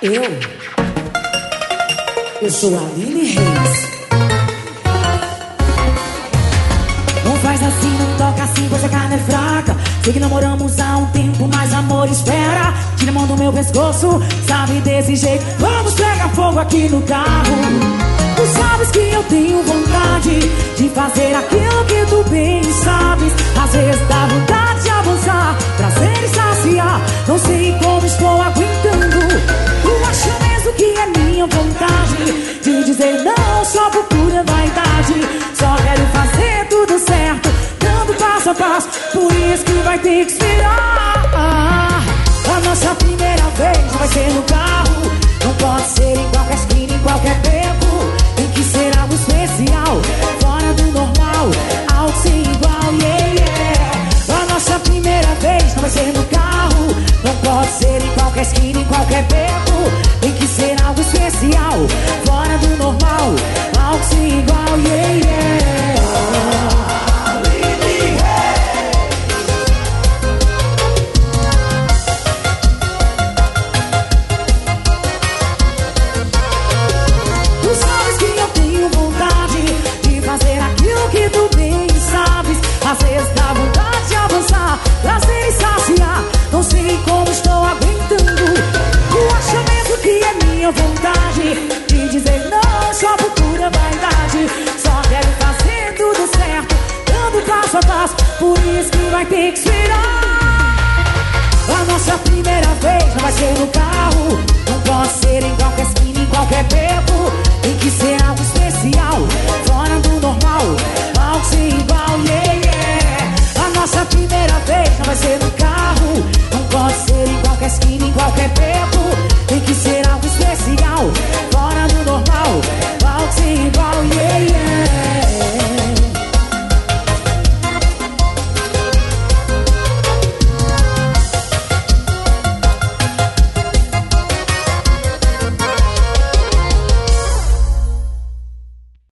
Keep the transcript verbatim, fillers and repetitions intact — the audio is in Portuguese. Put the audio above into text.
Eu, eu sou a Aline Reis. Não faz assim, não toca assim, você carne é fraca. Sei que namoramos há um tempo, mas amor espera. Tira a mão do meu pescoço, sabe desse jeito. Vamos pegar fogo aqui no carro. Tu sabes que eu tenho vontade de fazer aquilo que tu bem sabes. Às vezes dá vontade de avançar, prazer e saciar. Não sei como estou aguentando. Tu acha mesmo que é minha vontade de dizer não só por pura vaidade? Só quero fazer tudo certo, dando passo a passo. Por isso que vai ter que esperar. A nossa primeira vez não vai ser no carro. Não pode ser em qualquer esquina, em qualquer tempo. Tem que ser algo especial, fora do normal, algo sem igual, yeah, yeah. A nossa primeira vez não vai ser no carro. Não pode ser em qualquer esquina, em qualquer tempo. Tem que ser algo especial, fora do normal, algo sem igual, yeah, yeah. Às vezes dá vontade de avançar, prazer e saciar. Não sei como estou aguentando. Tu acha mesmo que é minha vontade de dizer não só por pura vaidade? Só quero fazer tudo certo, dando passo a passo. Por isso que vai ter que esperar. A nossa primeira vez não vai ser no carro. Não pode ser em qualquer esquina, em qualquer tempo. Tem que ser algo especial, fora do normal, algo sem igual, yeah, yeah. A nossa primeira vez não vai ser no carro. Não pode ser em qualquer esquina, em qualquer tempo.